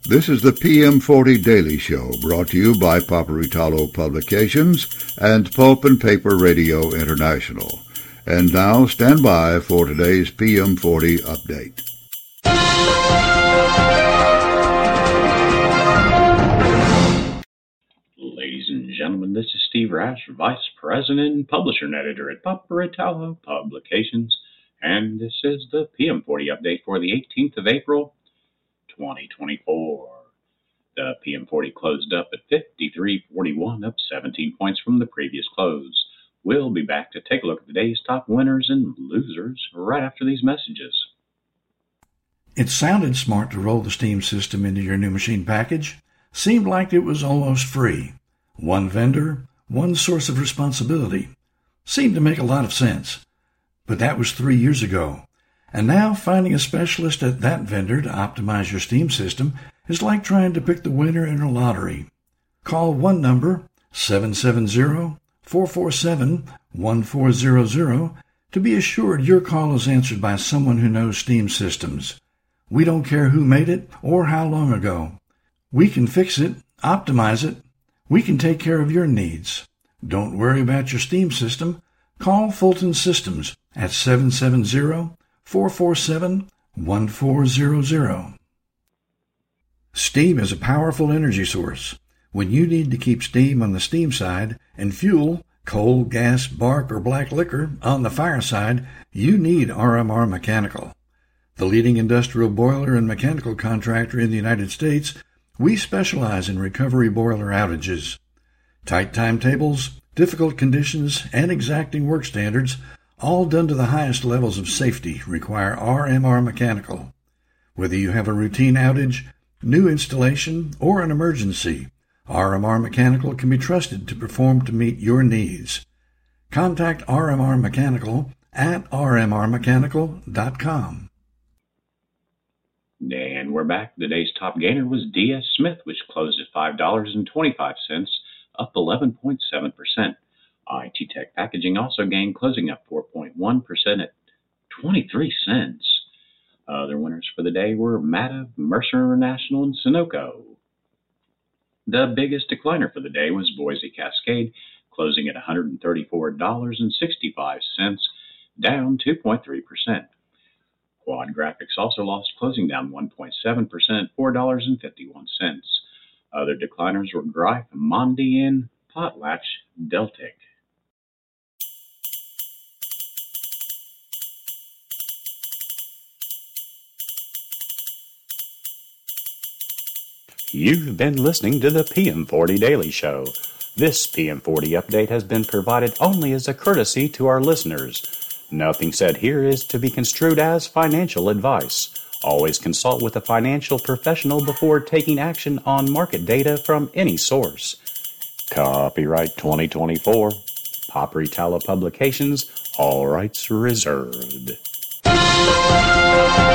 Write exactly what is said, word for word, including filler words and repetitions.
This is the P M forty Daily Show, brought to you by Paperitalo Publications and Pulp and Paper Radio International. And now, stand by for today's P M forty update. Ladies and gentlemen, this is Steve Rash, Vice President and Publisher and Editor at Paperitalo Publications, and this is the P M forty update for the eighteenth of April, twenty twenty-four. The P M forty closed up at fifty-three forty-one, up seventeen points from the previous close. We'll be back to take a look at the day's top winners and losers right after these messages. It sounded smart to roll the Steam system into your new machine package. Seemed like it was almost free. One vendor, one source of responsibility. Seemed to make a lot of sense. But that was three years ago. And now finding a specialist at that vendor to optimize your Steam system is like trying to pick the winner in a lottery. Call one number, seven seven zero, four four seven, one four zero zero, to be assured your call is answered by someone who knows Steam systems. We don't care who made it or how long ago. We can fix it, optimize it. We can take care of your needs. Don't worry about your Steam system. Call Fulton Systems at seven seven zero, four four seven, one four zero zero. Steam is a powerful energy source. When you need to keep steam on the steam side and fuel, coal, gas, bark, or black liquor on the fire side, you need R M R Mechanical. The leading industrial boiler and mechanical contractor in the United States, we specialize in recovery boiler outages. Tight timetables, difficult conditions, and exacting work standards, all done to the highest levels of safety, require R M R Mechanical. Whether you have a routine outage, new installation, or an emergency, R M R Mechanical can be trusted to perform to meet your needs. Contact R M R Mechanical at r m r mechanical dot com. And we're back. The day's top gainer was D S Smith, which closed at five dollars and twenty-five cents, up eleven point seven percent. I T Tech Packaging also gained, closing up four point one percent at twenty-three cents. Other winners for the day were Matta, Mercer International, and Sunoco. The biggest decliner for the day was Boise Cascade, closing at one hundred thirty-four dollars and sixty-five cents, down two point three percent. Quad Graphics also lost, closing down one point seven percent, four dollars and fifty-one cents. Other decliners were Greif, Mondi, and Potlatch Deltic. You've been listening to the P M forty Daily Show. This P M forty update has been provided only as a courtesy to our listeners. Nothing said here is to be construed as financial advice. Always consult with a financial professional before taking action on market data from any source. Copyright twenty twenty-four. Paperitalo Publications. All rights reserved.